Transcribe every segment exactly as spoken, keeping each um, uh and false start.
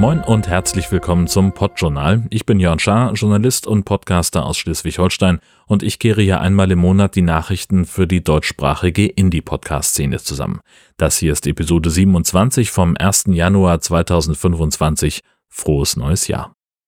Moin und herzlich willkommen zum Podjournal. Ich bin Jörn Schaar, Journalist und Podcaster aus Schleswig-Holstein und ich kehre hier einmal im Monat die Nachrichten für die deutschsprachige Indie-Podcast-Szene zusammen. Das hier ist Episode siebenundzwanzig vom ersten Januar zweitausendfünfundzwanzig. Frohes neues Jahr.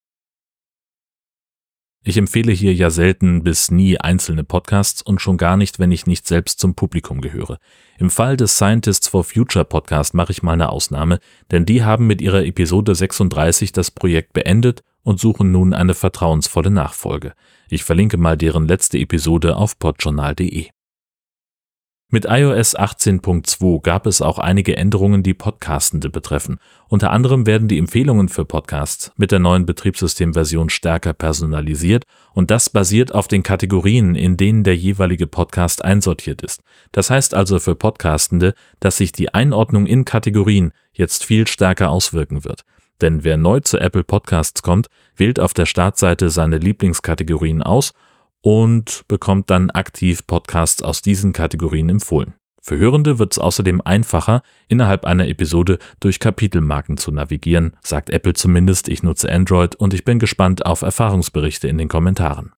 Ich empfehle hier ja selten bis nie einzelne Podcasts und schon gar nicht, wenn ich nicht selbst zum Publikum gehöre. Im Fall des Scientists for Future Podcast mache ich mal eine Ausnahme, denn die haben mit ihrer Episode sechsunddreißig das Projekt beendet und suchen nun eine vertrauensvolle Nachfolge. Ich verlinke mal deren letzte Episode auf podjournal punkt de. Mit i O S achtzehn Punkt zwei gab es auch einige Änderungen, die Podcastende betreffen. Unter anderem werden die Empfehlungen für Podcasts mit der neuen Betriebssystemversion stärker personalisiert und das basiert auf den Kategorien, in denen der jeweilige Podcast einsortiert ist. Das heißt also für Podcastende, dass sich die Einordnung in Kategorien jetzt viel stärker auswirken wird. Denn wer neu zu Apple Podcasts kommt, wählt auf der Startseite seine Lieblingskategorien aus und bekommt dann aktiv Podcasts aus diesen Kategorien empfohlen. Für Hörende wird es außerdem einfacher, innerhalb einer Episode durch Kapitelmarken zu navigieren, sagt Apple zumindest. Ich nutze Android und ich bin gespannt auf Erfahrungsberichte in den Kommentaren.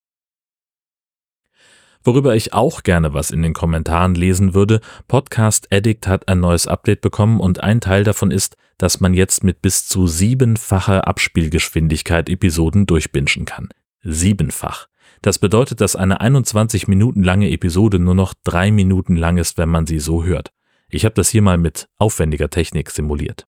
Worüber ich auch gerne was in den Kommentaren lesen würde: Podcast Addict hat ein neues Update bekommen und ein Teil davon ist, dass man jetzt mit bis zu siebenfacher Abspielgeschwindigkeit Episoden durchbingen kann. Siebenfach. Das bedeutet, dass eine einundzwanzig Minuten lange Episode nur noch drei Minuten lang ist, wenn man sie so hört. Ich habe das hier mal mit aufwendiger Technik simuliert.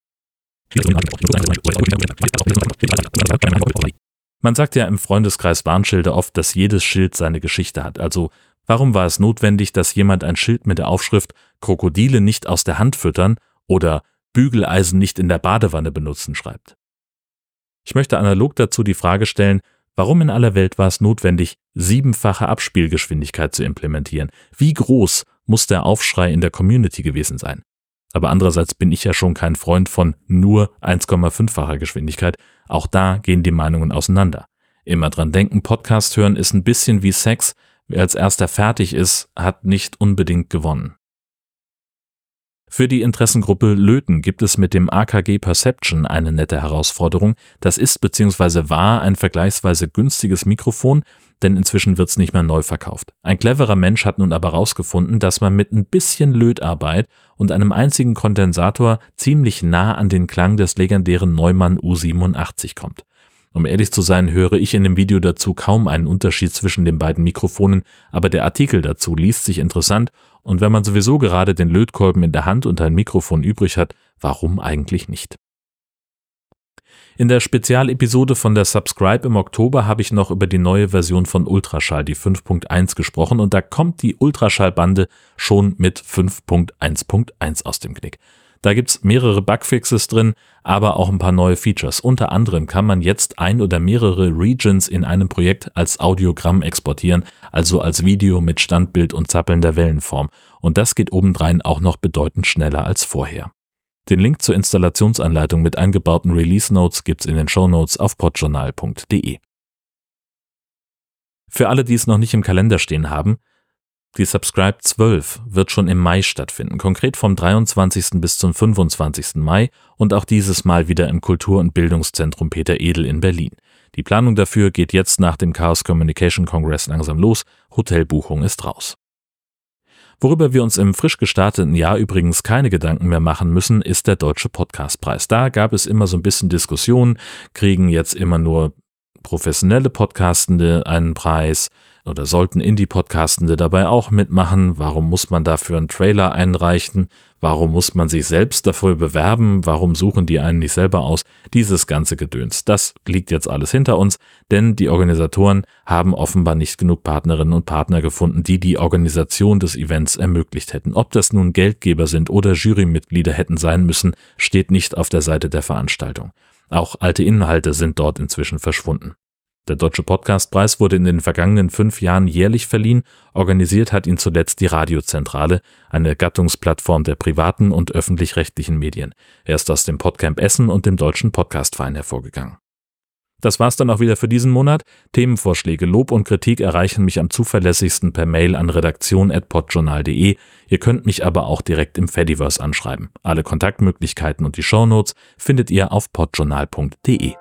Man sagt ja im Freundeskreis Warnschilder oft, dass jedes Schild seine Geschichte hat. Also warum war es notwendig, dass jemand ein Schild mit der Aufschrift Krokodile nicht aus der Hand füttern oder Bügeleisen nicht in der Badewanne benutzen schreibt? Ich möchte analog dazu die Frage stellen: Warum in aller Welt war es notwendig, siebenfache Abspielgeschwindigkeit zu implementieren? Wie groß muss der Aufschrei in der Community gewesen sein? Aber andererseits bin ich ja schon kein Freund von nur eins Komma fünffacher Geschwindigkeit. Auch da gehen die Meinungen auseinander. Immer dran denken, Podcast hören ist ein bisschen wie Sex. Wer als erster fertig ist, hat nicht unbedingt gewonnen. Für die Interessengruppe Löten gibt es mit dem A K G Perception eine nette Herausforderung. Das ist bzw. war ein vergleichsweise günstiges Mikrofon, denn inzwischen wird es nicht mehr neu verkauft. Ein cleverer Mensch hat nun aber herausgefunden, dass man mit ein bisschen Lötarbeit und einem einzigen Kondensator ziemlich nah an den Klang des legendären Neumann U siebenundachtzig kommt. Um ehrlich zu sein, höre ich in dem Video dazu kaum einen Unterschied zwischen den beiden Mikrofonen, aber der Artikel dazu liest sich interessant und wenn man sowieso gerade den Lötkolben in der Hand und ein Mikrofon übrig hat, warum eigentlich nicht? In der Spezialepisode von der Subscribe im Oktober habe ich noch über die neue Version von Ultraschall, die fünf Punkt eins, gesprochen und da kommt die Ultraschallbande schon mit fünf Punkt eins Punkt eins aus dem Knick. Da gibt's mehrere Bugfixes drin, aber auch ein paar neue Features. Unter anderem kann man jetzt ein oder mehrere Regions in einem Projekt als Audiogramm exportieren, also als Video mit Standbild und zappelnder Wellenform. Und das geht obendrein auch noch bedeutend schneller als vorher. Den Link zur Installationsanleitung mit eingebauten Release Notes gibt's in den Shownotes auf podjournal punkt de. Für alle, die es noch nicht im Kalender stehen haben: Die Subscribe zwölf wird schon im Mai stattfinden, konkret vom dreiundzwanzigsten bis zum fünfundzwanzigsten Mai und auch dieses Mal wieder im Kultur- und Bildungszentrum Peter Edel in Berlin. Die Planung dafür geht jetzt nach dem Chaos Communication Congress langsam los, Hotelbuchung ist raus. Worüber wir uns im frisch gestarteten Jahr übrigens keine Gedanken mehr machen müssen, ist der Deutsche Podcastpreis. Da gab es immer so ein bisschen Diskussionen, kriegen jetzt immer nur professionelle Podcastende einen Preis oder sollten Indie-Podcastende dabei auch mitmachen? Warum muss man dafür einen Trailer einreichen? Warum muss man sich selbst dafür bewerben? Warum suchen die einen nicht selber aus? Dieses ganze Gedöns, das liegt jetzt alles hinter uns, denn die Organisatoren haben offenbar nicht genug Partnerinnen und Partner gefunden, die die Organisation des Events ermöglicht hätten. Ob das nun Geldgeber sind oder Jurymitglieder hätten sein müssen, steht nicht auf der Seite der Veranstaltung. Auch alte Inhalte sind dort inzwischen verschwunden. Der Deutsche Podcastpreis wurde in den vergangenen fünf Jahren jährlich verliehen. Organisiert hat ihn zuletzt die Radiozentrale, eine Gattungsplattform der privaten und öffentlich-rechtlichen Medien. Er ist aus dem Podcamp Essen und dem Deutschen Podcastverein hervorgegangen. Das war's dann auch wieder für diesen Monat. Themenvorschläge, Lob und Kritik erreichen mich am zuverlässigsten per Mail an redaktion at podjournal punkt de. Ihr könnt mich aber auch direkt im Fediverse anschreiben. Alle Kontaktmöglichkeiten und die Shownotes findet ihr auf podjournal punkt de.